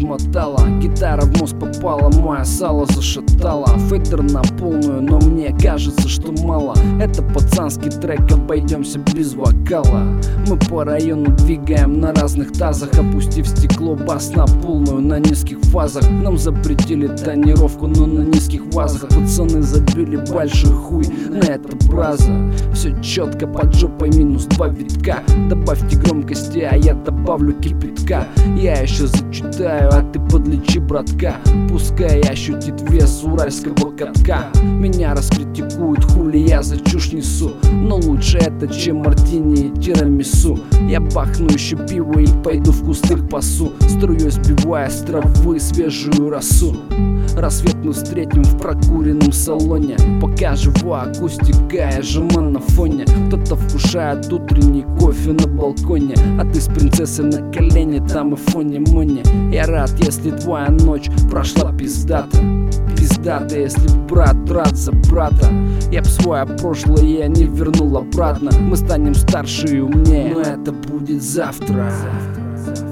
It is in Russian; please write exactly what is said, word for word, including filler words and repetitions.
размотала, гитара в мозг попала, мое сало зашатало. Фейдер на полную, но мне кажется, что мало. Это пацанский трек, обойдемся без вокала. Мы по району двигаем на разных тазах, опустив стекло, бас на полную, на низких фазах. Нам запретили тонировку, но на низких вазах. Пацаны забили большой хуй на это браза. Все четко, под жопой минус два витка. Добавьте громкости, а я добавлю кипятка. Я еще зачитаю, а ты подлечи, братка. Пускай ощутит вес уральского катка. Меня раскритикуют, хули я за чушь несу, но лучше это, чем мартини и тирамису. Я бахну еще пиво и пойду в кусты к пасу, струей сбивая с травы свежую росу. Рассвет мы встретим в прокуренном салоне, пока жива акустика, я жеман на фоне. Кто-то вкушает утренний кофе на балконе, а ты с принцессой на колене, там и фоне-моне. Я рад, если твоя ночь прошла пиздата. Пиздата, если брат рад за брата. Я б свое прошлое я не вернул обратно. Мы станем старше и умнее, но это будет завтра.